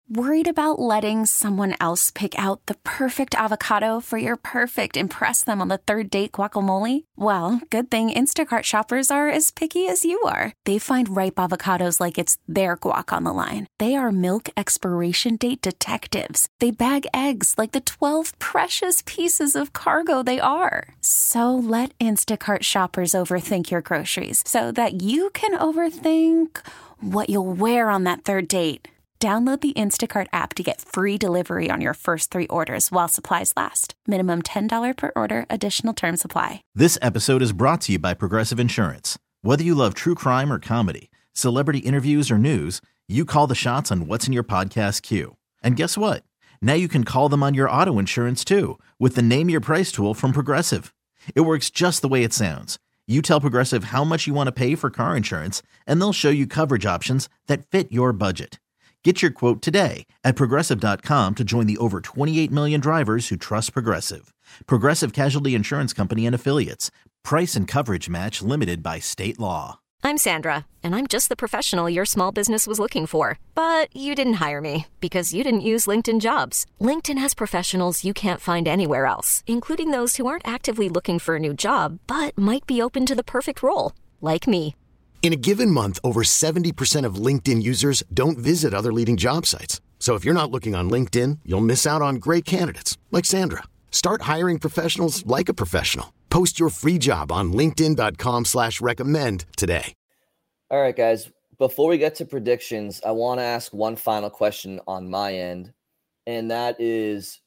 Worried about letting someone else pick out the perfect avocado for your perfect impress them on the third date guacamole? Well, good thing Instacart shoppers are as picky as you are. They find ripe avocados like it's their guac on the line. They are milk expiration date detectives. They bag eggs like the 12 precious pieces of cargo they are. So let Instacart shoppers overthink your groceries so that you can overthink what you'll wear on that third date. Download the Instacart app to get free delivery on your first 3 orders while supplies last. Minimum $10 per order. Additional terms apply. This episode is brought to you by Progressive Insurance. Whether you love true crime or comedy, celebrity interviews or news, you call the shots on what's in your podcast queue. And guess what? Now you can call them on your auto insurance too with the Name Your Price tool from Progressive. It works just the way it sounds. You tell Progressive how much you want to pay for car insurance, and they'll show you coverage options that fit your budget. Get your quote today at Progressive.com to join the over 28 million drivers who trust Progressive. Progressive Casualty Insurance Company and Affiliates. Price and coverage match limited by state law. I'm Sandra, and I'm just the professional your small business was looking for. But you didn't hire me because you didn't use LinkedIn Jobs. LinkedIn has professionals you can't find anywhere else, including those who aren't actively looking for a new job, but might be open to the perfect role, like me. In a given month, over 70% of LinkedIn users don't visit other leading job sites. So if you're not looking on LinkedIn, you'll miss out on great candidates like Sandra. Start hiring professionals like a professional. Post your free job on linkedin.com/recommend today. All right, guys. Before we get to predictions, I want to ask one final question on my end, and that is,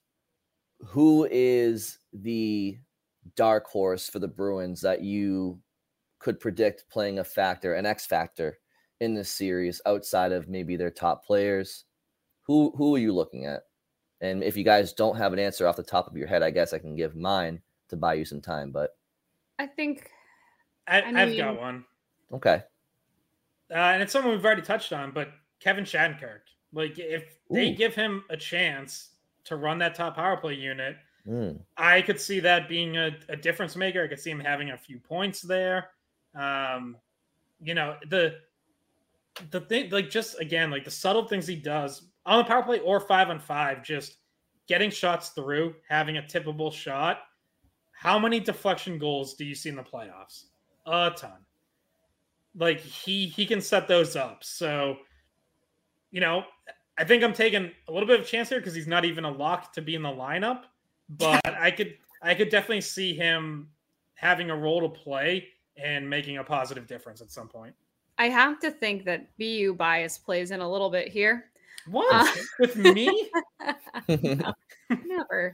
who is the dark horse for the Bruins that you could predict playing a factor, an X factor in this series outside of maybe their top players? Who are you looking at? And if you guys don't have an answer off the top of your head, I guess I can give mine to buy you some time, but I think I've got one. Okay. And it's someone we've already touched on, but Kevin Shattenkirk. Like, if they give him a chance to run that top power play unit, I could see that being a difference maker. I could see him having a few points there. You know, the thing, like, just again, like the subtle things he does on the power play or 5-on-5, just getting shots through, having a tippable shot. How many deflection goals do you see in the playoffs? A ton. Like, he can set those up. So, you know, I think I'm taking a little bit of a chance here because he's not even a lock to be in the lineup, but I could definitely see him having a role to play and making a positive difference at some point. I have to think that BU bias plays in a little bit here. What? With me? No, never.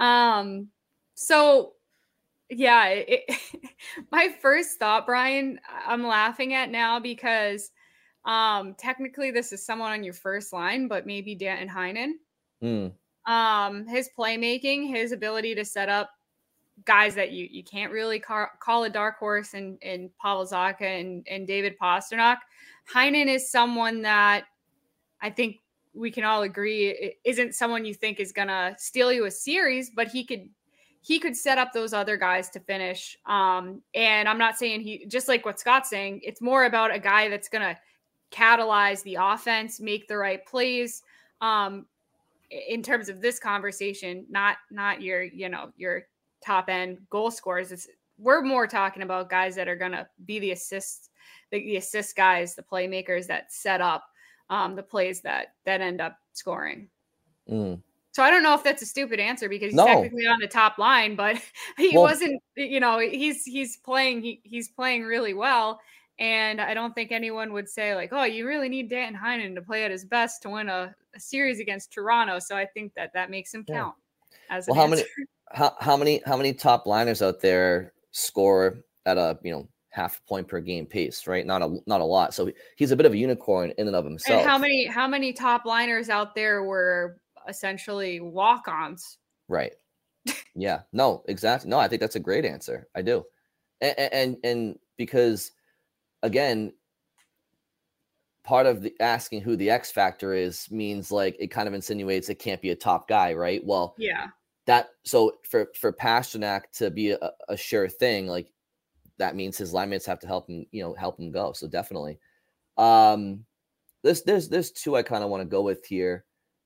So yeah, my first thought, Brian, I'm laughing at now because technically this is someone on your first line, but maybe Danton Heinen. His playmaking, his ability to set up guys that you can't really call a dark horse in Pavel Zacha and David Pastrnak. Heinen is someone that I think we can all agree isn't someone you think is going to steal you a series, but he could set up those other guys to finish. And I'm not saying he, just like what Scott's saying, it's more about a guy that's going to catalyze the offense, make the right plays. In terms of this conversation, not your top end goal scorers. We're more talking about guys that are going to be the assist guys, the playmakers that set up the plays that end up scoring. So I don't know if that's a stupid answer because he's technically on the top line, but he wasn't, he's playing really well. And I don't think anyone would say like, oh, you really need Danton Heinen to play at his best to win a series against Toronto. So I think that makes him count as an answer. How many top liners out there score at a half point per game pace, right? Not a lot. So he's a bit of a unicorn in and of himself. And how many top liners out there were essentially walk-ons? Right. Yeah. No, exactly. No, I think that's a great answer. I do. And because again, part of the asking who the X factor is means like it kind of insinuates it can't be a top guy, right? Well, yeah. So for Pastrnak to be a sure thing, like that means his line mates have to help him go. So definitely. There's two I kind of want to go with here.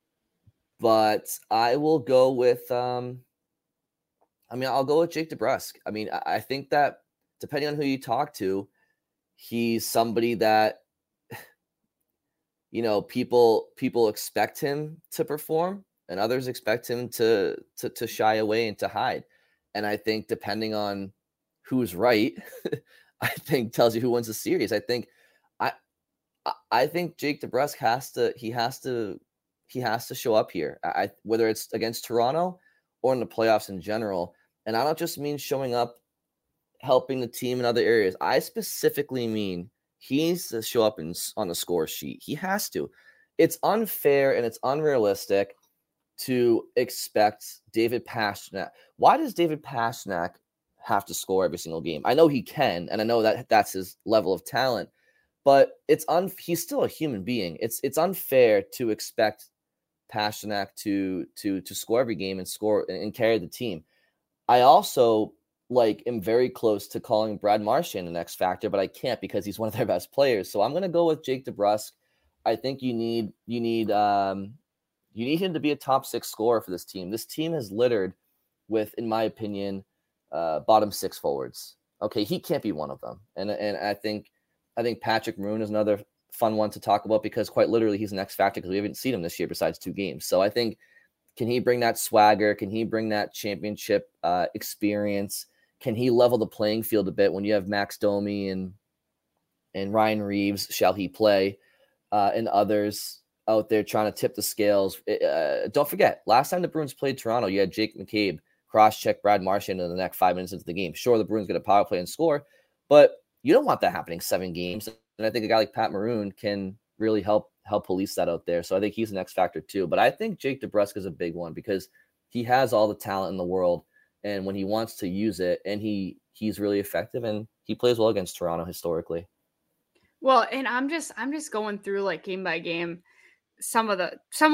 But I will go with I'll go with Jake DeBrusk. I mean, I think that depending on who you talk to, he's somebody that people expect him to perform, and others expect him to shy away and to hide. And I think depending on who's right, I think tells you who wins the series. I think Jake DeBrusk has to show up here. Whether it's against Toronto or in the playoffs in general. And I don't just mean showing up, helping the team in other areas. I specifically mean he needs to show up on the score sheet. He has to. It's unfair and it's unrealistic to expect David Pastrnak. Why does David Pastrnak have to score every single game? I know he can, and I know that that's his level of talent, but he's still a human being. It's unfair to expect Pastrnak to score every game and score and carry the team. I also am very close to calling Brad Marchand an X factor, but I can't because he's one of their best players. So I'm going to go with Jake DeBrusk. I think you need him to be a top 6 scorer for this team. This team is littered with, in my opinion, bottom 6 forwards. Okay, he can't be one of them. And I think Patrick Maroon is another fun one to talk about because quite literally he's an X factor because we haven't seen him this year besides 2 games. So I think, can he bring that swagger? Can he bring that championship experience? Can he level the playing field a bit when you have Max Domi and Ryan Reeves? Shall he play? And others out there trying to tip the scales. Don't forget, last time the Bruins played Toronto, you had Jake McCabe cross-check Brad Marchand in the next 5 minutes into the game. Sure, the Bruins get a power play and score, but you don't want that happening 7 games. And I think a guy like Pat Maroon can really help police that out there. So I think he's an X factor too. But I think Jake DeBrusk is a big one because he has all the talent in the world. And when he wants to use it, and he's really effective, and he plays well against Toronto historically. Well, and I'm just going through game by game, some of the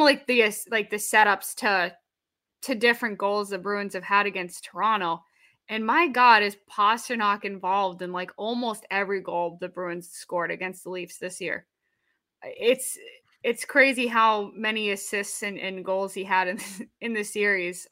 setups to different goals the Bruins have had against Toronto. And my God, is Pastrnak involved in almost every goal the Bruins scored against the Leafs this year? It's crazy how many assists and goals he had in the series.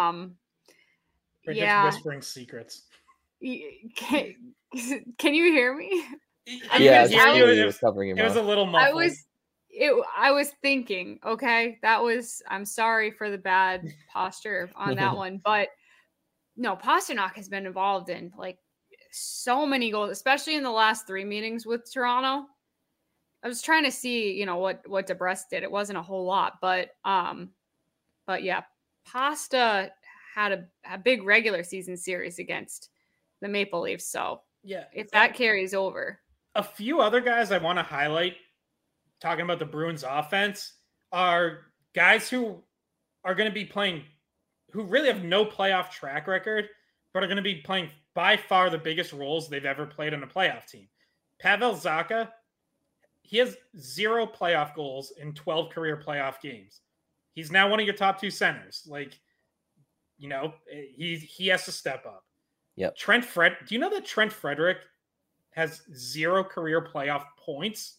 We're just whispering secrets. Can you hear me? Yeah, it was a little muffled. I was thinking, okay, I'm sorry for the bad posture on that one, but no, Pastrnak has been involved in so many goals, especially in the last 3 meetings with Toronto. I was trying to see, what DeBrusk did. It wasn't a whole lot, but yeah, Pasta had a big regular season series against the Maple Leafs. So yeah, if that carries over. A few other guys I want to highlight, talking about the Bruins offense, are guys who are going to be playing, who really have no playoff track record, but are going to be playing by far the biggest roles they've ever played on a playoff team. Pavel Zacha, he has 0 playoff goals in 12 career playoff games. He's now one of your top 2 centers. He has to step up. Yep. Do you know that Trent Frederick has 0 career playoff points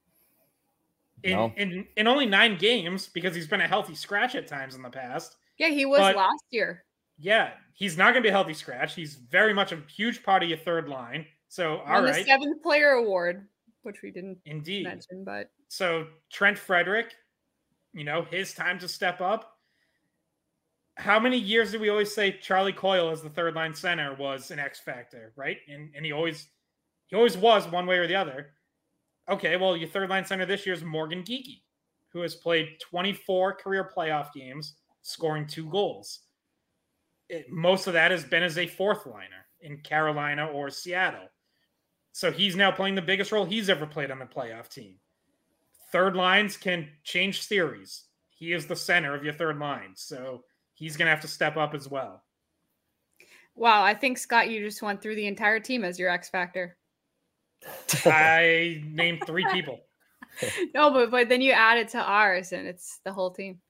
in only 9 games because he's been a healthy scratch at times in the past? Yeah, he was last year. Yeah, he's not going to be a healthy scratch. He's very much a huge part of your third line. So, all right. The 7th player award, which we didn't indeed mention, but so Trent Frederick, his time to step up. How many years did we always say Charlie Coyle as the third line center was an X factor, right? And he always was one way or the other. Okay, well, your third line center this year is Morgan Geekie, who has played 24 career playoff games, scoring 2 goals. Most of that has been as a 4th liner in Carolina or Seattle. So he's now playing the biggest role he's ever played on the playoff team. Third lines can change series. He is the center of your third line. So he's going to have to step up as well. Wow, I think, Scott, you just went through the entire team as your X factor. I named 3 people. No, but then you add it to ours, and it's the whole team.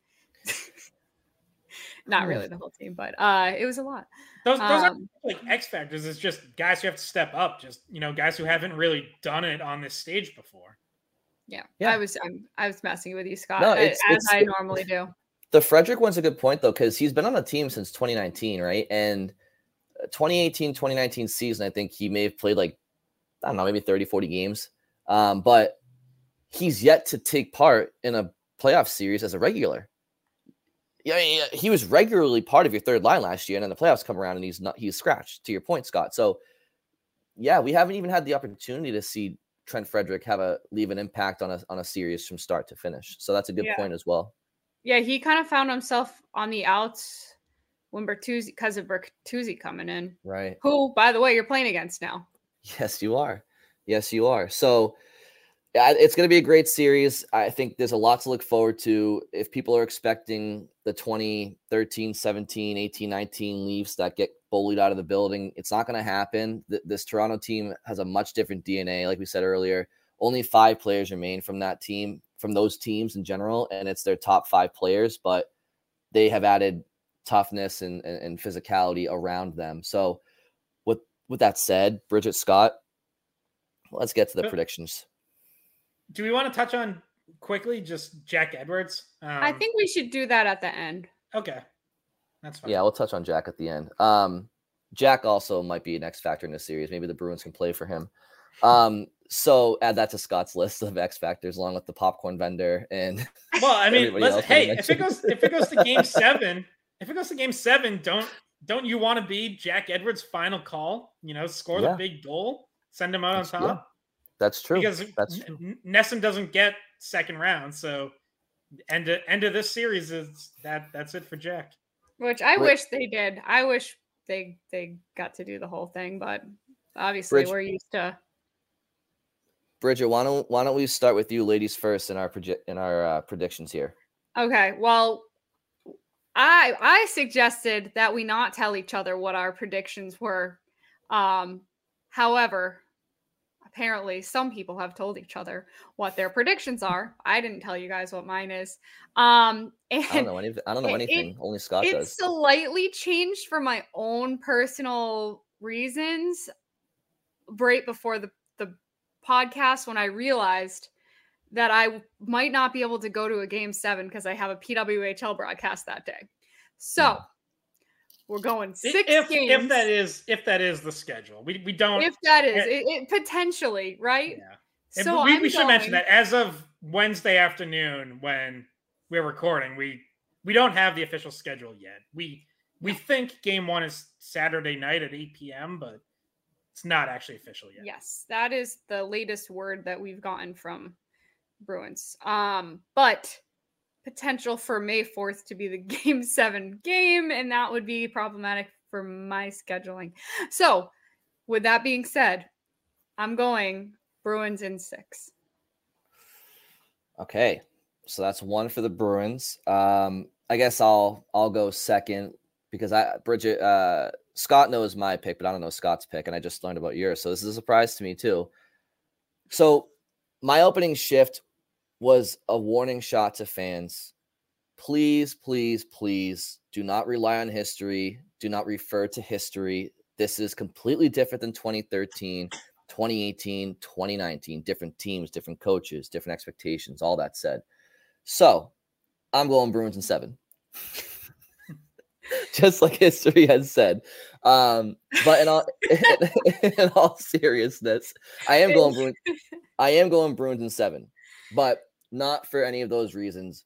Not really the whole team, but it was a lot. Those are X factors. It's just guys who have to step up. Just guys who haven't really done it on this stage before. Yeah. I was messing with you, Scott, no, as I normally do. The Frederic one's a good point, though, because he's been on the team since 2019, right? And 2018, 2019 season, I think he may have played like, I don't know, maybe 30, 40 games. But he's yet to take part in a playoff series as a regular. Yeah, he was regularly part of your third line last year, and then the playoffs come around and he's scratched, to your point, Scott. So yeah, we haven't even had the opportunity to see Trent Frederic leave an impact on a series from start to finish. So that's a good point as well. Yeah, he kind of found himself on the outs when Bertuzzi, because of Bertuzzi coming in. Right. Who, by the way, you're playing against now. Yes, you are. Yes, you are. So it's going to be a great series. I think there's a lot to look forward to. If people are expecting the 2013, 17, 18, 19 Leafs that get bullied out of the building, it's not going to happen. This Toronto team has a much different DNA. Like we said earlier, only 5 players remain from that team, from those teams in general, and it's their top 5 players, but they have added toughness and physicality around them. So with that said, Bridget, Scott, let's get to the predictions. Do we want to touch on quickly just Jack Edwards? I think we should do that at the end. Okay. That's fine. Yeah, we'll touch on Jack at the end. Jack also might be an X factor in the series. Maybe the Bruins can play for him. So add that to Scott's list of X factors along with the popcorn vendor and well, I mean, if it goes to game 7, don't you want to be Jack Edwards' final call? Score the big goal, send him out on top. Yeah. That's true. Because NESN doesn't get second round, so end of this series is that's it for Jack. Which I wish they did. I wish they got to do the whole thing, but obviously we're used to. Bridget, why don't we start with you, ladies first, in our predictions here? Okay. Well, I suggested that we not tell each other what our predictions were. However, apparently some people have told each other what their predictions are. I didn't tell you guys what mine is. And I don't know anything. Only Scott does. It's slightly changed for my own personal reasons right before the podcast, when I realized that I might not be able to go to a game 7 because I have a PWHL broadcast that day. So we're going 6 games. If that is the schedule, we don't. If that is it potentially, right? Yeah. So we should mention that as of Wednesday afternoon when we're recording, we don't have the official schedule yet. We think game 1 is Saturday night at 8 p.m., but it's not actually official yet. Yes, that is the latest word that we've gotten from Bruins. But potential for May 4th to be the game 7 game, and that would be problematic for my scheduling. So with that being said, I'm going Bruins in 6. Okay. So that's 1 for the Bruins. I guess I'll go second because Bridget, Scott knows my pick, but I don't know Scott's pick, and I just learned about yours. So this is a surprise to me too. So my opening shift was a warning shot to fans. Please, please, please do not rely on history. Do not refer to history. This is completely different than 2013, 2018, 2019. Different teams, different coaches, different expectations, all that said. So I'm going Bruins in 7. Just like history has said. But in all seriousness, I am going Bruins in 7. But not for any of those reasons.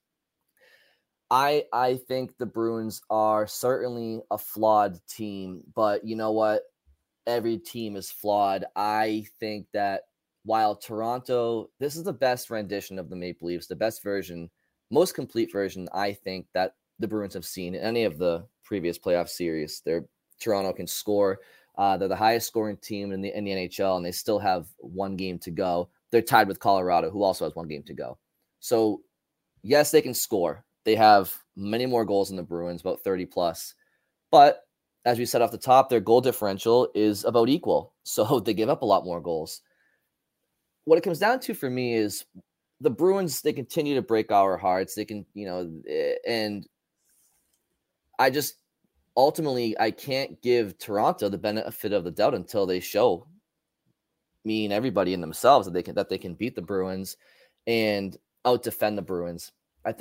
I think the Bruins are certainly a flawed team, but you know what? Every team is flawed. I think that while Toronto, this is the best rendition of the Maple Leafs, the best version, most complete version, I think, that the Bruins have seen in any of the previous playoff series. Toronto can score. They're the highest scoring team in the NHL, and they still have 1 game to go. They're tied with Colorado, who also has 1 game to go. So, yes, they can score. They have many more goals than the Bruins, about 30 plus. But as we said off the top, their goal differential is about equal. So they give up a lot more goals. What it comes down to for me is the Bruins, they continue to break our hearts. They can, and I just ultimately, I can't give Toronto the benefit of the doubt until they show me and everybody in themselves that they can beat the Bruins and out defend the Bruins. I think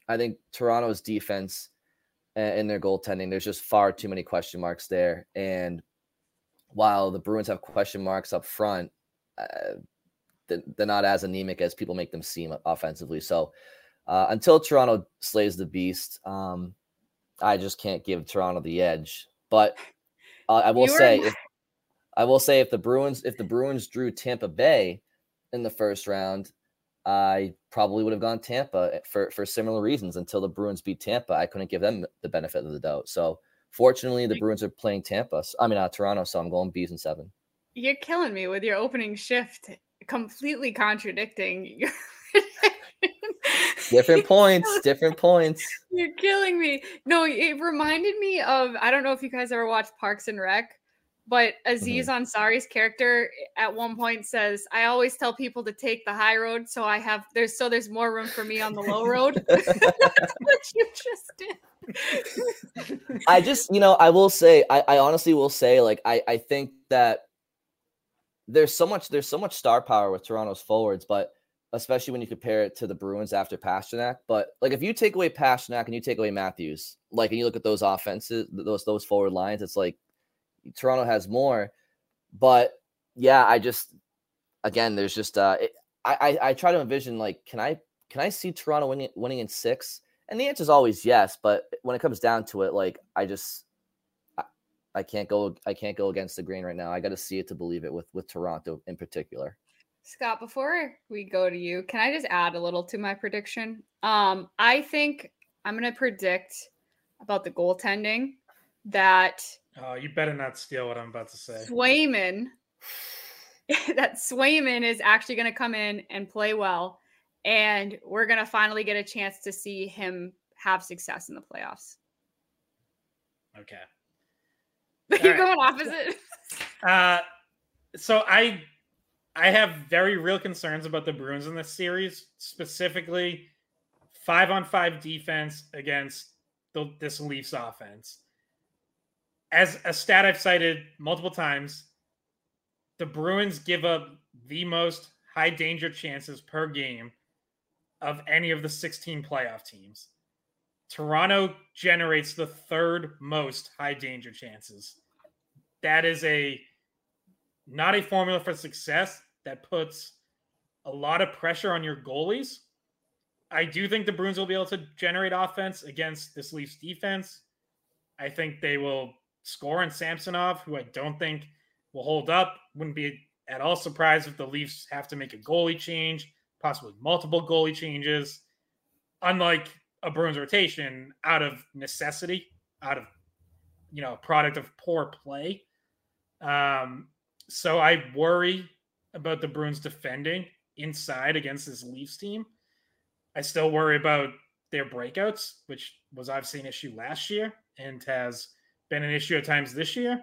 I think Toronto's defense and their goaltending, there's just far too many question marks there. And while the Bruins have question marks up front, they're not as anemic as people make them seem offensively. So until Toronto slays the beast, I just can't give Toronto the edge. But I will say if the Bruins drew Tampa Bay in the first round, I probably would have gone Tampa for similar reasons. Until the Bruins beat Tampa, I couldn't give them the benefit of the doubt. So fortunately, the Bruins are playing Toronto. So I'm going Bees in 7. You're killing me with your opening shift, completely contradicting. Different points. You're killing me. No, it reminded me of, I don't know if you guys ever watched Parks and Rec, but Aziz Ansari's character at one point says, "I always tell people to take the high road, so there's more room for me on the low road." That's what you just did. I will say, I honestly will say, like, I think that there's so much star power with Toronto's forwards, but especially when you compare it to the Bruins after Pastrnak. But like, if you take away Pastrnak and you take away Matthews, like, and you look at those offenses, those forward lines, it's like Toronto has more. But yeah, there's just I try to envision, like, can I see Toronto winning in 6? And the answer is always yes. But when it comes down to it, like, I can't go against the grain right now. I got to see it to believe it with Toronto in particular. Scott, before we go to you, can I just add a little to my prediction? I think I'm going to predict about the goaltending that you better not steal what I'm about to say. Swayman is actually going to come in and play well, and we're going to finally get a chance to see him have success in the playoffs. Okay. You're going opposite. So I have very real concerns about the Bruins in this series, specifically 5-on-5 defense against this Leafs offense. As a stat I've cited multiple times, the Bruins give up the most high danger chances per game of any of the 16 playoff teams. Toronto generates the third most high danger chances. That is not a formula for success. That puts a lot of pressure on your goalies. I do think the Bruins will be able to generate offense against this Leafs defense. I think they will score on Samsonov, who I don't think will hold up. Wouldn't be at all surprised if the Leafs have to make a goalie change, possibly multiple goalie changes, unlike a Bruins rotation out of necessity, out of, product of poor play. So I worry about the Bruins defending inside against this Leafs team. I still worry about their breakouts, which was obviously an issue last year and has been an issue at times this year.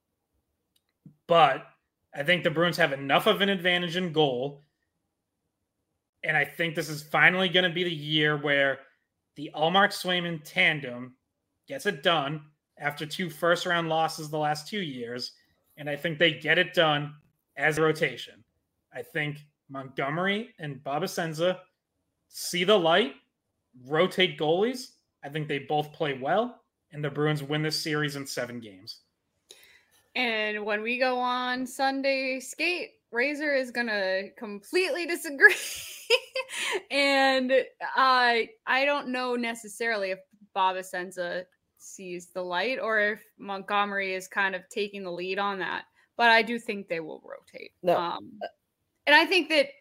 But I think the Bruins have enough of an advantage in goal. And I think this is finally going to be the year where the Ullmark-Swayman tandem gets it done after 2 first-round losses the last 2 years. And I think they get it done as a rotation. I think Montgomery and Babasenza see the light, rotate goalies. I think they both play well, and the Bruins win this series in 7 games. And when we go on Sunday skate, Razor is going to completely disagree. And I don't know necessarily if Babasenza sees the light or if Montgomery is kind of taking the lead on that. But I do think they will rotate. No. And I think that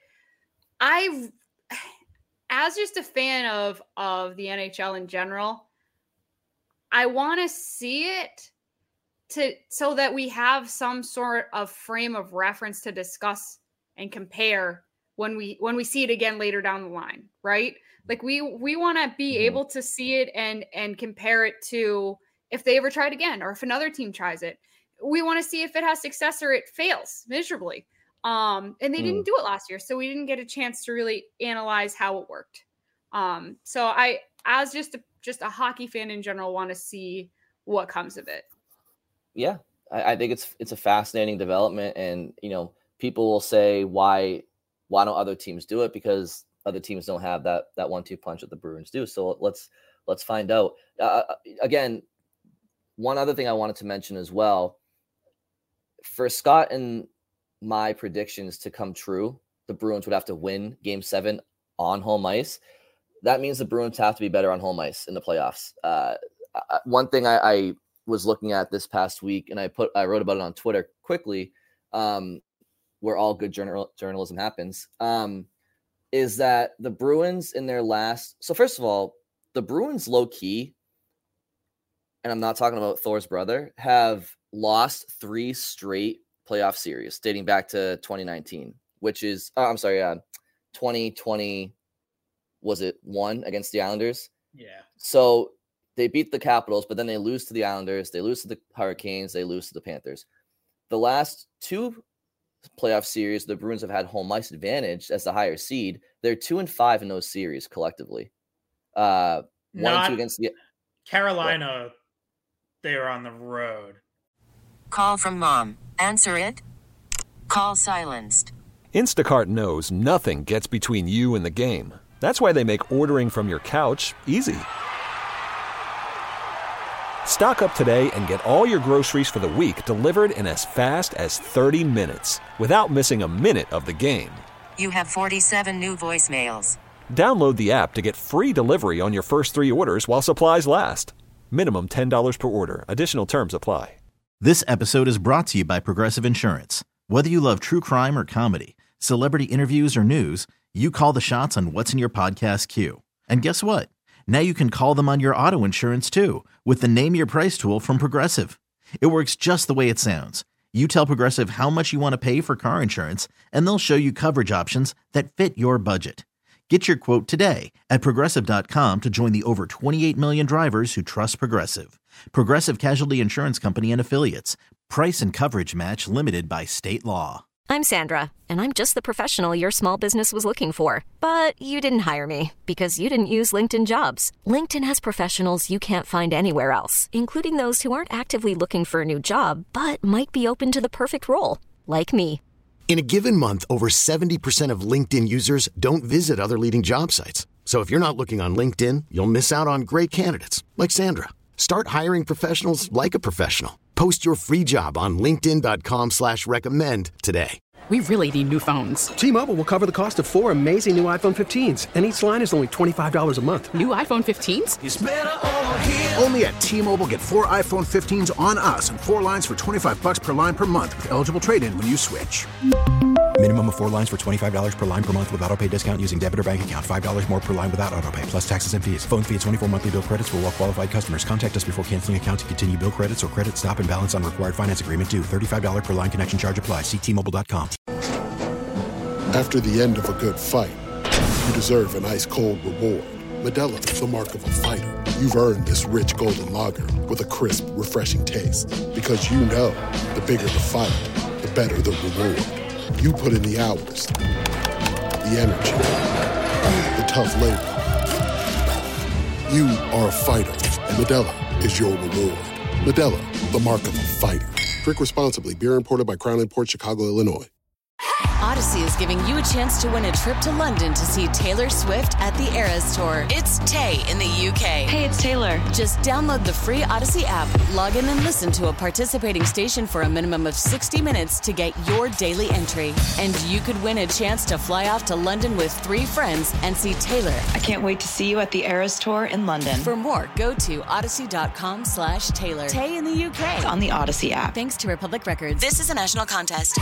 as just a fan of the NHL in general, I want to see it so that we have some sort of frame of reference to discuss and compare when we see it again later down the line, right? Like we want to be able to see it and compare it to if they ever try it again or if another team tries it. We want to see if it has success or it fails miserably. And they didn't do it last year, so we didn't get a chance to really analyze how it worked. So I, as just a hockey fan in general, want to see what comes of it. Yeah, I think it's a fascinating development, and people will say why don't other teams do it, because other teams don't have that 1-2 punch that the Bruins do. So let's find out. Again, one other thing I wanted to mention as well, for Scott and my predictions to come true, the Bruins would have to win Game 7 on home ice. That means the Bruins have to be better on home ice in the playoffs. One thing I was looking at this past week, and I wrote about it on Twitter quickly, where all good journalism happens, is that the Bruins in their last. So first of all, the Bruins low key, and I'm not talking about Thor's brother, have lost 3 straight playoff series dating back to 2019, which is 2020. Was it 1 against the Islanders? Yeah. So they beat the Capitals, but then they lose to the Islanders, they lose to the Hurricanes, they lose to the Panthers. The last 2 playoff series, the Bruins have had home ice advantage as the higher seed. They're 2-5 in those series collectively. 1-2 against the Carolina. What? They were on the road. Call from mom. Answer it. Call silenced. Instacart knows nothing gets between you and the game. That's why they make ordering from your couch easy. Stock up today and get all your groceries for the week delivered in as fast as 30 minutes without missing a minute of the game. You have 47 new voicemails. Download the app to get free delivery on your first 3 orders while supplies last. Minimum $10 per order. Additional terms apply. This episode is brought to you by Progressive Insurance. Whether you love true crime or comedy, celebrity interviews or news, you call the shots on what's in your podcast queue. And guess what? Now you can call them on your auto insurance too with the Name Your Price tool from Progressive. It works just the way it sounds. You tell Progressive how much you want to pay for car insurance, and they'll show you coverage options that fit your budget. Get your quote today at Progressive.com to join the over 28 million drivers who trust Progressive. Progressive Casualty Insurance Company and Affiliates. Price and coverage match limited by state law. I'm Sandra, and I'm just the professional your small business was looking for. But you didn't hire me because you didn't use LinkedIn Jobs. LinkedIn has professionals you can't find anywhere else, including those who aren't actively looking for a new job, but might be open to the perfect role, like me. In a given month, over 70% of LinkedIn users don't visit other leading job sites. So if you're not looking on LinkedIn, you'll miss out on great candidates like Sandra. Start hiring professionals like a professional. Post your free job on linkedin.com/recommend today. We really need new phones. T-Mobile will cover the cost of 4 amazing new iPhone 15s, and each line is only $25 a month. New iPhone 15s? It's better over here. Only at T-Mobile, get 4 iPhone 15s on us and 4 lines for $25 per line per month with eligible trade-in when you switch. Minimum of 4 lines for $25 per line per month with autopay discount using debit or bank account. $5 more per line without autopay, plus taxes and fees. Phone fee at 24 monthly bill credits for well-qualified customers. Contact us before canceling account to continue bill credits or credit stop and balance on required finance agreement due. $35 per line connection charge applies. See T-Mobile.com. After the end of a good fight, you deserve an ice-cold reward. Modelo is the mark of a fighter. You've earned this rich golden lager with a crisp, refreshing taste. Because you know, the bigger the fight, the better the reward. You put in the hours, the energy, the tough labor. You are a fighter, and Modelo is your reward. Modelo, the mark of a fighter. Drink responsibly. Beer imported by Crown Imports, Chicago, Illinois. Odyssey is giving you a chance to win a trip to London to see Taylor Swift at the Eras Tour. It's Tay in the UK. Hey, it's Taylor. Just download the free Odyssey app, log in and listen to a participating station for a minimum of 60 minutes to get your daily entry. And you could win a chance to fly off to London with 3 friends and see Taylor. I can't wait to see you at the Eras Tour in London. For more, go to odyssey.com/Taylor. Tay in the UK. It's on the Odyssey app. Thanks to Republic Records. This is a national contest.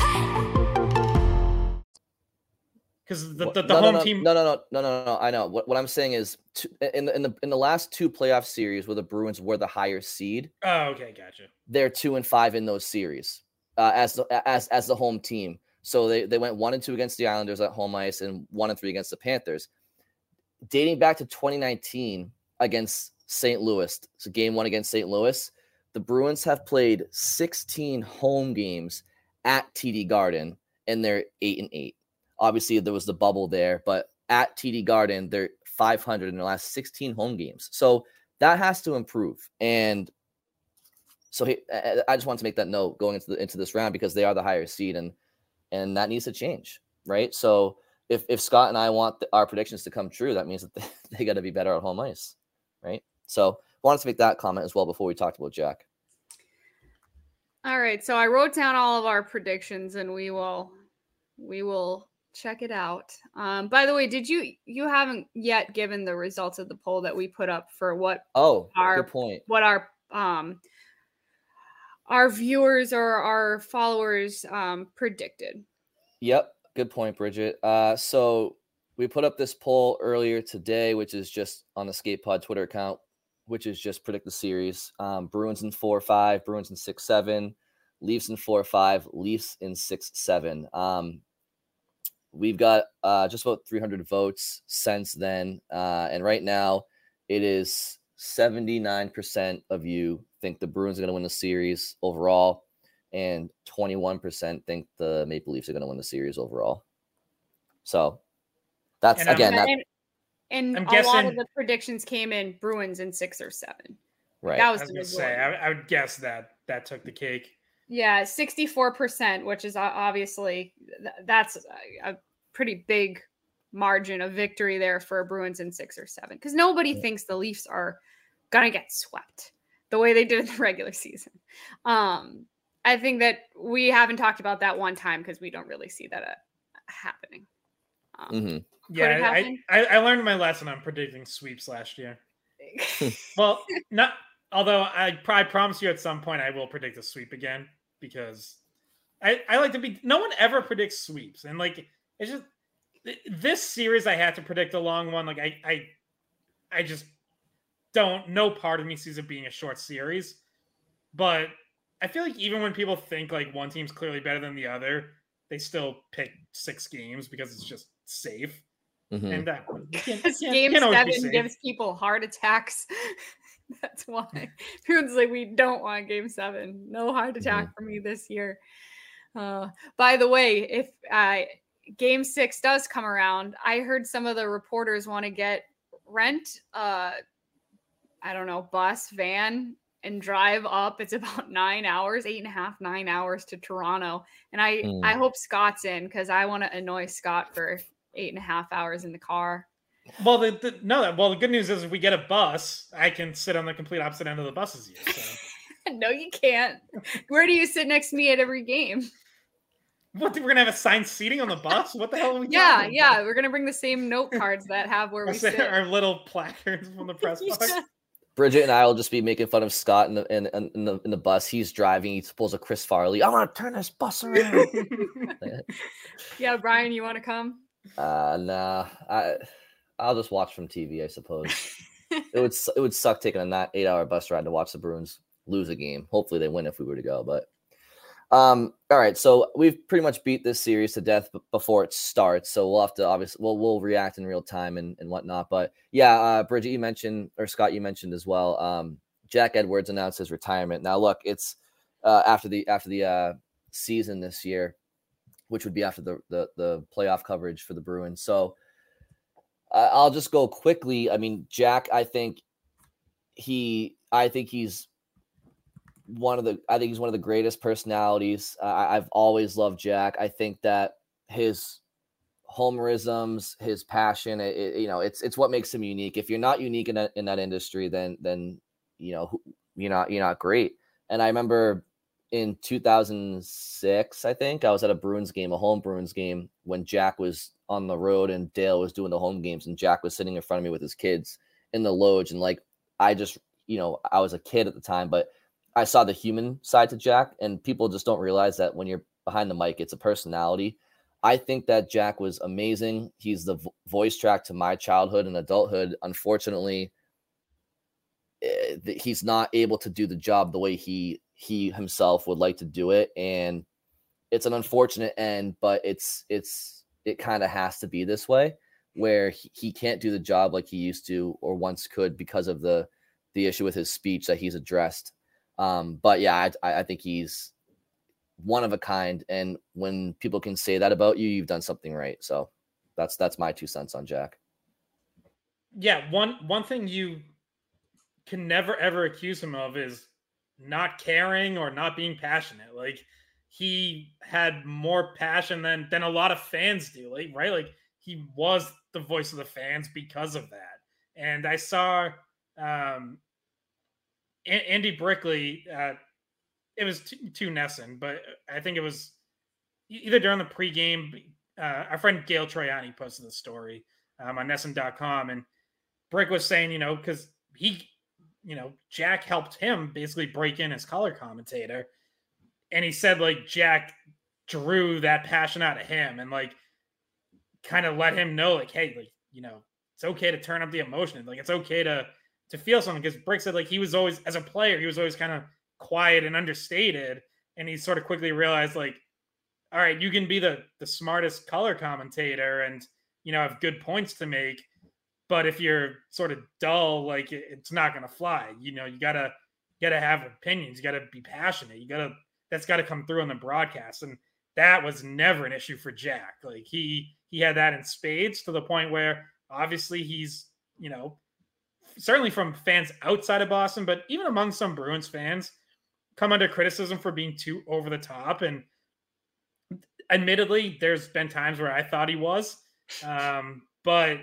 Because the home team. No. I know what I'm saying is in the last 2 playoff series where the Bruins were the higher seed. Oh, okay, gotcha. They're 2-5 in those series as the home team. So they went 1-2 against the Islanders at home ice and 1-3 against the Panthers. Dating back to 2019 against St. Louis, so Game 1 against St. Louis, the Bruins have played 16 home games at TD Garden, and they're 8-8. Obviously, there was the bubble there, but at TD Garden, they're 500 in their last 16 home games. So that has to improve. And so I just want to make that note going into this round because they are the higher seed, and that needs to change, right? So if Scott and I want our predictions to come true, that means that they got to be better at home ice, right? So I wanted to make that comment as well before we talked about Jack. All right, so I wrote down all of our predictions, and we will check it out. By the way, you haven't yet given the results of the poll that we put up for what? Oh, good point. What our viewers or our followers predicted. Yep. Good point, Bridget. So we put up this poll earlier today, which is just on the Skate Pod Twitter account, which is just predict the series. Bruins in 4-5, Bruins in 6-7, Leafs in 4-5, Leafs in 6-7. We've got just about 300 votes since then. And right now it is 79% of you think the Bruins are going to win the series overall, and 21% think the Maple Leafs are going to win the series overall. So that's and And I'm a guessing, lot of the predictions came in Bruins in 6 or 7. Right. That was I was the going to majority. say, I would guess that took the cake. Yeah, 64%, which is obviously that's a pretty big margin of victory there for Bruins in 6 or 7, because nobody thinks the Leafs are gonna get swept the way they did in the regular season. I think that we haven't talked about that one time because we don't really see that happening. Yeah, I learned my lesson on predicting sweeps last year. Well, not although I promise you at some point I will predict a sweep again, because I like to be. No one ever predicts sweeps, and like it's just this series I had to predict a long one. Like I just don't. No part of me sees it being a short series, but I feel like even when people think like one team's clearly better than the other, they still pick 6 games because it's just safe. Mm-hmm. And that Game 7 gives people heart attacks. That's why everyone's like, we don't want Game 7. No heart attack for me this year. By the way, if Game 6 does come around, I heard some of the reporters want to rent I don't know, bus, van, and drive up. It's about 9 hours, 8.5, 9 hours to Toronto. And I hope Scott's in, because I want to annoy Scott for 8.5 hours in the car. Well, the good news is if we get a bus, I can sit on the complete opposite end of the bus as you. So. No, you can't. Where do you sit next to me at every game? What, we're gonna have assigned seating on the bus? What the hell are we talking about? Yeah, we're gonna bring the same note cards that have where we sit. Our little placards from the press box. Bridget and I will just be making fun of Scott in the bus. He's driving. He pulls a Chris Farley. I want to turn this bus around. Yeah, Brian, you want to come? Nah. I'll just watch from TV, I suppose. It would suck taking a 8-hour bus ride to watch the Bruins lose a game. Hopefully they win if we were to go. But all right, so we've pretty much beat this series to death before it starts. So we'll have to obviously we'll react in real time and whatnot. But yeah, Bridget, you mentioned, or Scott, you mentioned as well. Jack Edwards announced his retirement. Now look, it's after the season this year, which would be after the playoff coverage for the Bruins. So I'll just go quickly. I mean, Jack, I think he's one of the greatest personalities. I've always loved Jack. I think that his homerisms, his passion, it's what makes him unique. If you're not unique in that industry, then you're not great. And I remember in 2006, I think I was at a home Bruins game, when Jack was on the road and Dale was doing the home games, and Jack was sitting in front of me with his kids in the loge. And like, I just, I was a kid at the time, but I saw the human side to Jack, and people just don't realize that when you're behind the mic, it's a personality. I think that Jack was amazing. He's the voice track to my childhood and adulthood. Unfortunately, he's not able to do the job the way he himself would like to do it. And it's an unfortunate end, but it kind of has to be this way, where he can't do the job like he used to or once could because of the issue with his speech that he's addressed. But yeah, I think he's one of a kind. And when people can say that about you, you've done something right. So that's my 2 cents on Jack. Yeah. One thing you can never, ever accuse him of is not caring or not being passionate. Like, he had more passion than a lot of fans do. Like, right. Like, he was the voice of the fans because of that. And I saw Andy Brickley, it was to NESN, but I think it was either during the pregame, our friend Gail Troiani posted the story on NESN.com, and Brick was saying, because Jack helped him basically break in as color commentator. And he said, Jack drew that passion out of him and, kind of let him know, hey, it's okay to turn up the emotion. It's okay to feel something. Because Brick said, he was always, as a player, he was always kind of quiet and understated. And he sort of quickly realized, all right, you can be the smartest color commentator and, have good points to make. But if you're sort of dull, it's not going to fly. You gotta have opinions. You gotta be passionate. That's gotta come through on the broadcast. And that was never an issue for Jack. He had that in spades, to the point where obviously he's, certainly from fans outside of Boston, but even among some Bruins fans, come under criticism for being too over the top. And admittedly, there's been times where I thought he was, but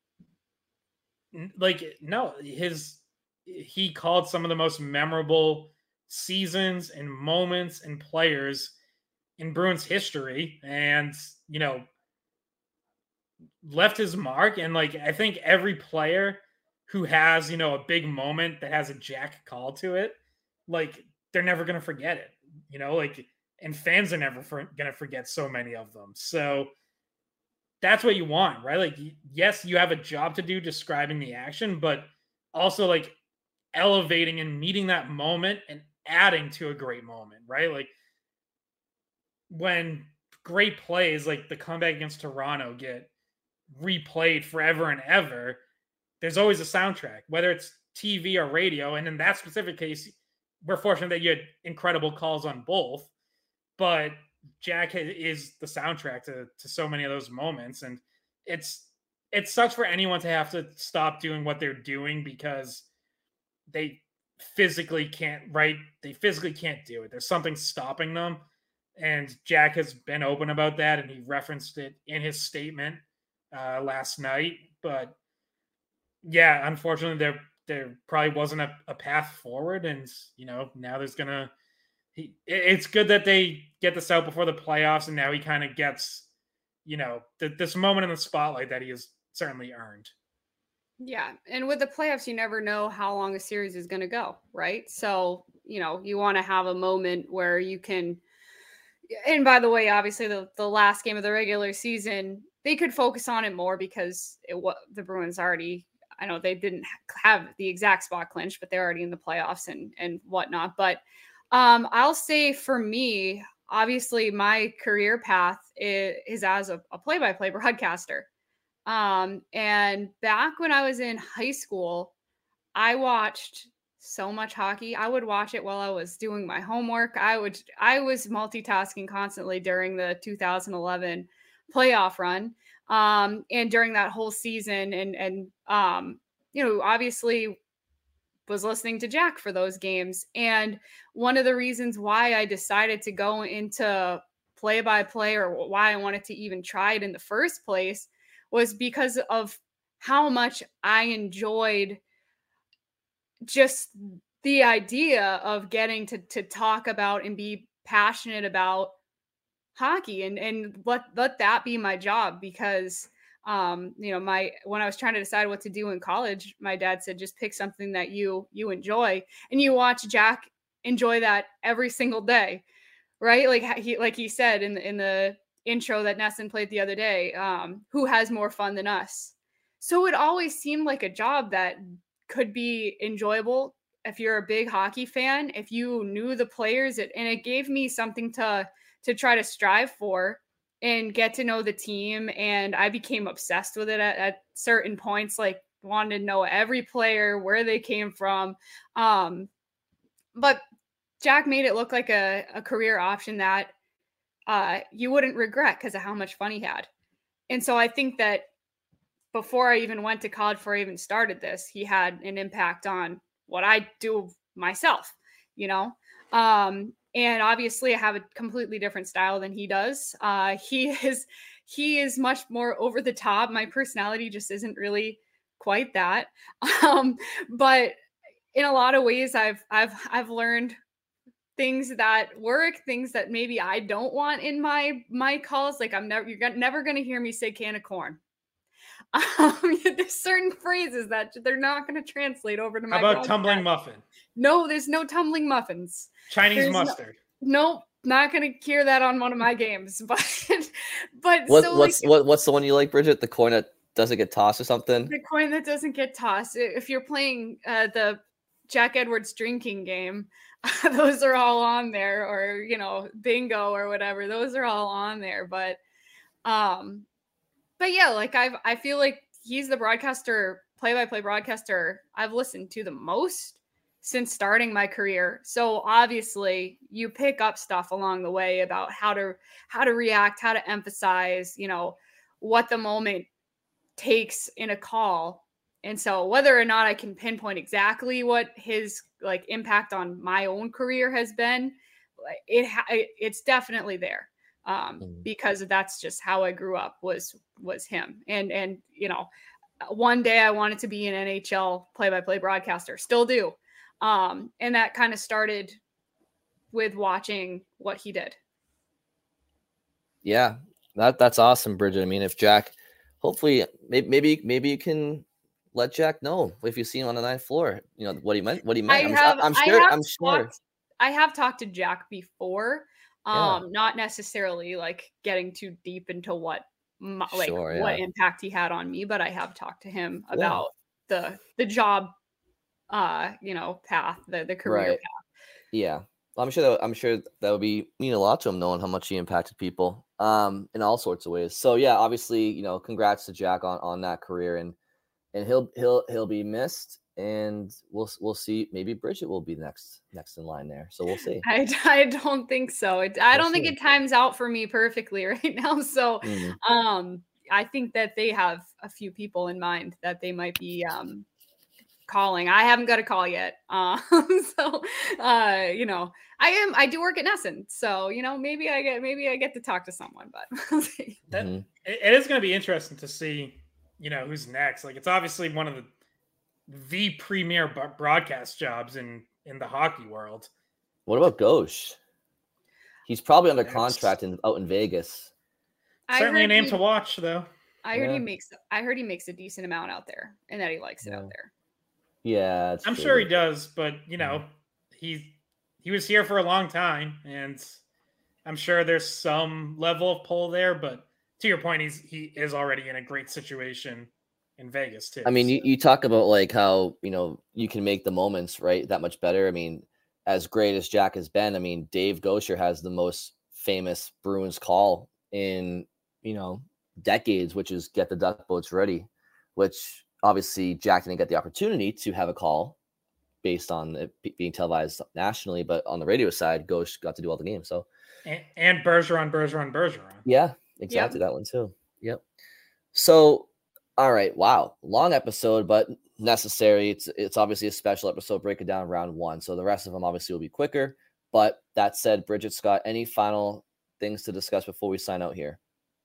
no, he called some of the most memorable seasons and moments and players in Bruins history, and left his mark. And I think every player who has a big moment that has a Jack call to it, they're never going to forget it, and fans are never going to forget so many of them. So that's what you want, right? Yes, you have a job to do describing the action, but also elevating and meeting that moment and adding to a great moment, right? When great plays like the comeback against Toronto get replayed forever and ever, there's always a soundtrack, whether it's TV or radio. And in that specific case, we're fortunate that you had incredible calls on both, but Jack is the soundtrack to so many of those moments. And it sucks for anyone to have to stop doing what they're doing because they physically can't, right? They physically can't do it. There's something stopping them. And Jack has been open about that, and he referenced it in his statement last night. But yeah, unfortunately, there probably wasn't a path forward. And, now there's it's good that they get this out before the playoffs, and now he kind of gets, this moment in the spotlight that he has certainly earned. Yeah. And with the playoffs, you never know how long a series is going to go, right? So, you want to have a moment where you can, and by the way, obviously the last game of the regular season, they could focus on it more because the Bruins already, I know they didn't have the exact spot clinch, but they're already in the playoffs and whatnot. But I'll say for me, obviously my career path is as a play-by-play broadcaster. And back when I was in high school, I watched so much hockey. I would watch it while I was doing my homework. I was multitasking constantly during the 2011 playoff run. And during that whole season and obviously was listening to Jack for those games. And one of the reasons why I decided to go into play-by-play, or why I wanted to even try it in the first place, was because of how much I enjoyed just the idea of getting to talk about and be passionate about hockey and let that be my job. Because when I was trying to decide what to do in college, my dad said, just pick something that you enjoy, and you watch Jack enjoy that every single day, right? Like he said in the intro that NESN played the other day, who has more fun than us? So it always seemed like a job that could be enjoyable if you're a big hockey fan, if you knew the players, and it gave me something to try to strive for and get to know the team. And I became obsessed with it at certain points, wanted to know every player, where they came from. But Jack made it look like a career option that you wouldn't regret because of how much fun he had. And so I think that before I even went to college, before I even started this, he had an impact on what I do myself, And obviously I have a completely different style than he does. He he is much more over the top. My personality just isn't really quite that. But in a lot of ways, I've learned things that work, things that maybe I don't want in my calls. Like you're never going to hear me say can of corn. There's certain phrases that they're not going to translate over to my. How about tumbling muffin? No, there's no tumbling muffins. Chinese mustard. Nope, not going to hear that on one of my games. But what's the one you like, Bridget? The coin that doesn't get tossed or something? The coin that doesn't get tossed. If you're playing the Jack Edwards drinking game, those are all on there, or bingo or whatever. Those are all on there. But yeah, like I feel like he's the play-by-play broadcaster I've listened to the most since starting my career. So obviously you pick up stuff along the way about how to react, how to emphasize, what the moment takes in a call. And so whether or not I can pinpoint exactly what his impact on my own career has been, it's definitely there. Because that's just how I grew up was him. And one day I wanted to be an NHL play-by-play broadcaster, still do. And that kind of started with watching what he did. Yeah, that's awesome, Bridget. I mean, if Jack, hopefully maybe you can let Jack know if you see him on the 9th floor, what he meant. I'm sure. I have talked to Jack before. Not necessarily getting too deep into what impact he had on me, but I have talked to him about the job, path, the career path. Yeah, I'm sure that would mean a lot to him, knowing how much he impacted people, in all sorts of ways. So yeah, obviously, congrats to Jack on that career, and he'll be missed. And we'll see. Maybe Bridget will be next in line there. So we'll see. I don't think so. I don't think it times out for me perfectly right now. So I think that they have a few people in mind that they might be calling. I haven't got a call yet. So I do work at NESN. So maybe I get to talk to someone. But we'll see. It is going to be interesting to see who's next. It's obviously one of the premier broadcast jobs in the hockey world. What about Gauche? He's probably under contract out in Vegas. Certainly a name to watch, though. I heard he makes a decent amount out there, and that he likes it out there. Yeah, I'm sure he does, but he was here for a long time, and I'm sure there's some level of pull there. But to your point, he is already in a great situation in Vegas too. I mean, you talk about how you can make the moments right that much better. I mean, as great as Jack has been, I mean, Dave Gaucher has the most famous Bruins call in decades, which is "Get the duck boats ready," which obviously Jack didn't get the opportunity to have a call based on it being televised nationally, but on the radio side, Gaucher got to do all the games. So and Bergeron. Yeah, exactly. Yep. That one too. Yep. So. All right. Wow. Long episode, but necessary. It's obviously a special episode, break it down round 1. So the rest of them obviously will be quicker. But that said, Bridget, Scott, any final things to discuss before we sign out here?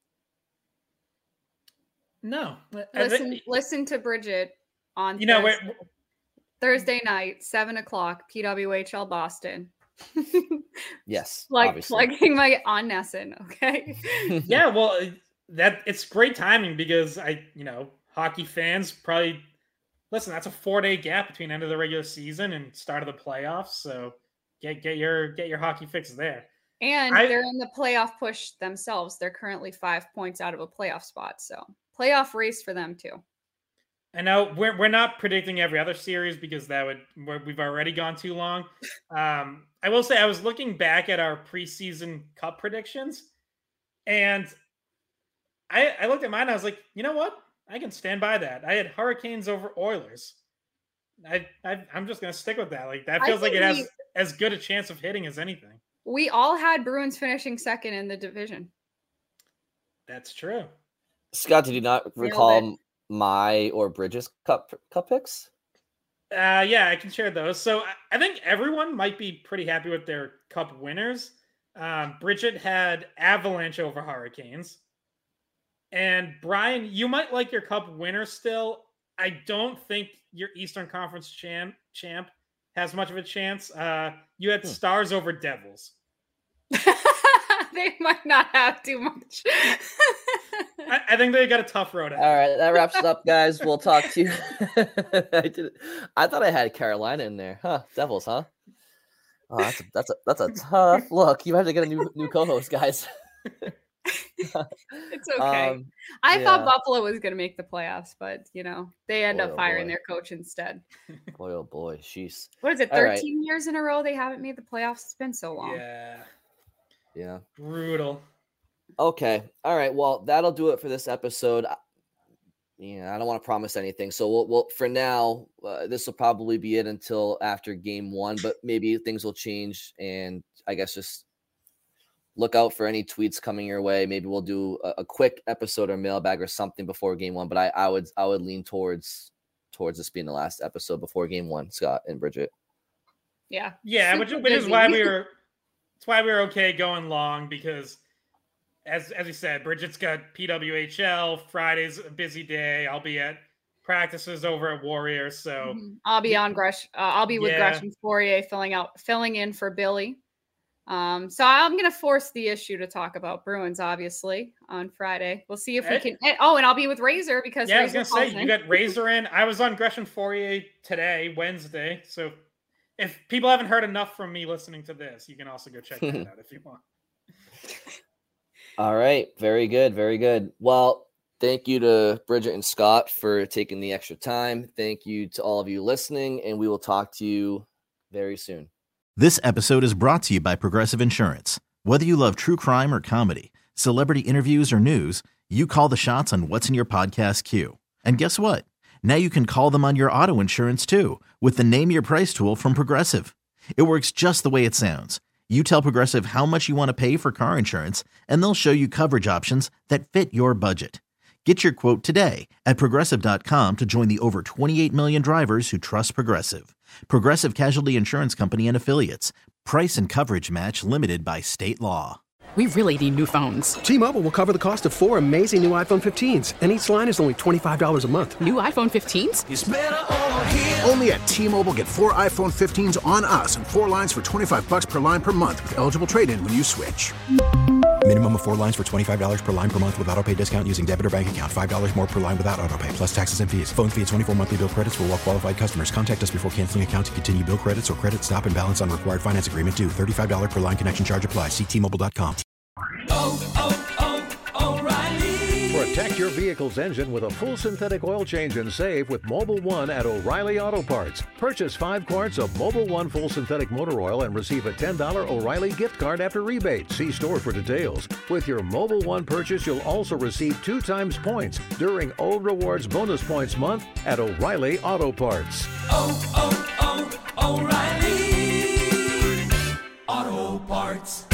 No. Listen to Bridget on Thursday night, 7:00, PWHL Boston. Yes. Plugging my on NESN. Okay. Yeah. Well, it's great timing because hockey fans probably listen. That's a 4-day gap between end of the regular season and start of the playoffs. So get your hockey fix there. And they're in the playoff push themselves. They're currently 5 points out of a playoff spot. So playoff race for them too. I know we're not predicting every other series because we've already gone too long. I will say I was looking back at our preseason cup predictions, and I looked at mine. I was like, you know what? I can stand by that. I had Hurricanes over Oilers. I'm just gonna stick with that. That feels like it has as good a chance of hitting as anything. We all had Bruins finishing second in the division. That's true. Scott, did you not recall my or Bridget's cup picks? Yeah, I can share those. So I think everyone might be pretty happy with their cup winners. Bridget had Avalanche over Hurricanes. And Brian, you might like your Cup winner still. I don't think your Eastern Conference champ has much of a chance. You had Stars over Devils. They might not have too much. I think they got a tough road ahead. All right, that wraps it up, guys. We'll talk to you. I thought I had Carolina in there. Devils, huh? Oh, that's a tough look. You have to get a new co-host, guys. It's okay. I thought Buffalo was going to make the playoffs, but they end up firing their coach instead. Boy, oh boy, sheesh. What is it? 13 years in a row they haven't made the playoffs. It's been so long. Yeah. Brutal. Okay. All right. Well, that'll do it for this episode. I don't want to promise anything. So we'll for now, this will probably be it until after game 1, but maybe things will change. And I guess just look out for any tweets coming your way. Maybe we'll do a quick episode or mailbag or something before game 1, but I would lean towards this being the last episode before game 1, Scott and Bridget. Yeah. Yeah. Which is why it's why we were okay going long, because as we said, Bridget's got PWHL. Friday's a busy day. I'll be at practices over at Warriors, so I'll be on I'll be with Gresham Fourier filling in for Billy. So I'm gonna force the issue to talk about Bruins, obviously, on Friday. We'll see if we can. Oh, and I'll be with Razor because I was gonna say you got Razor in. I was on Gresham Fourier today, Wednesday. So if people haven't heard enough from me listening to this, you can also go check that out if you want. All right. Very good. Very good. Well, thank you to Bridget and Scott for taking the extra time. Thank you to all of you listening, and we will talk to you very soon. This episode is brought to you by Progressive Insurance. Whether you love true crime or comedy, celebrity interviews or news, you call the shots on what's in your podcast queue. And guess what? Now you can call them on your auto insurance too with the Name Your Price tool from Progressive. It works just the way it sounds. You tell Progressive how much you want to pay for car insurance, and they'll show you coverage options that fit your budget. Get your quote today at Progressive.com to join the over 28 million drivers who trust Progressive. Progressive Casualty Insurance Company and Affiliates. Price and coverage match limited by state law. We really need new phones. T-Mobile will cover the cost of 4 amazing new iPhone 15s, and each line is only $25 a month. New iPhone 15s? It's better over here. Only at T-Mobile, get 4 iPhone 15s on us and 4 lines for $25 per line per month with eligible trade-in when you switch. Minimum of 4 lines for $25 per line per month with autopay discount using debit or bank account. $5 more per line without autopay, plus taxes and fees. Phone fee at 24 monthly bill credits for well-qualified customers. Contact us before canceling account to continue bill credits or credit stop and balance on required finance agreement due. $35 per line connection charge applies. See T-Mobile.com. O'Reilly. Protect your vehicle's engine with a full synthetic oil change and save with Mobil 1 at O'Reilly Auto Parts. Purchase 5 quarts of Mobil 1 full synthetic motor oil and receive a $10 O'Reilly gift card after rebate. See store for details. With your Mobil 1 purchase, you'll also receive 2 times points during O Rewards Bonus Points Month at O'Reilly Auto Parts. O'Reilly Auto Parts.